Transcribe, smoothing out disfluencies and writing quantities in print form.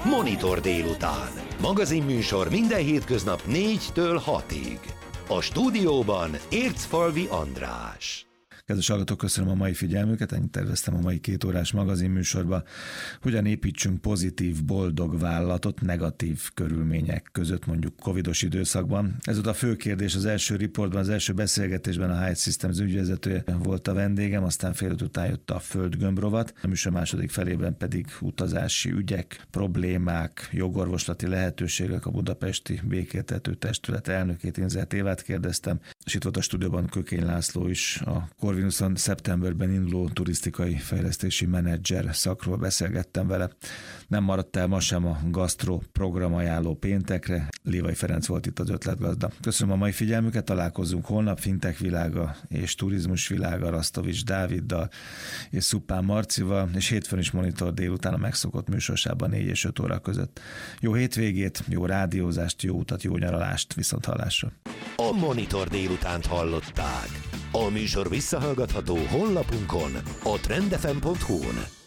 Monitor délután. Magazinműsor minden hétköznap 4-től 6-ig. A stúdióban Ércfalvi András. Kedves hallgatók, köszönöm a mai figyelmüket, ennyit terveztem a mai 2 órás magazinműsorba. Hogyan építsünk pozitív, boldog vállalatot negatív körülmények között, mondjuk covidos időszakban? Ez volt a fő kérdés az első riportban, az első beszélgetésben a Hyatt Systems ügyvezetője volt a vendégem, aztán fél 5 után jött a földgömbrovat, a műsor második felében pedig utazási ügyek, problémák, jogorvoslati lehetőségek, a Budapesti Békéltető Testület elnökét, Inzert Évát kérdeztem, és itt volt a stúdióban Kökény László is, a Corvinuson szeptemberben induló turisztikai fejlesztési menedzser szakról beszélgettem vele. Nem maradt el ma sem a gasztro programajánló péntekre. Lévai Ferenc volt itt az ötletgazda. Köszönöm a mai figyelmüket, találkozunk holnap fintech világa és turizmus világa Rasztovics Dáviddal és Szupán Marcival, és hétfőn is Monitor délután a megszokott műsorsában 4 és 5 óra között. Jó hétvégét, jó rádiózást, jó utat, jó nyaralást, viszont hallásra. A Monitor délutánt hallották. A műsor visszahallgatható honlapunkon, a trendfm.hu-n.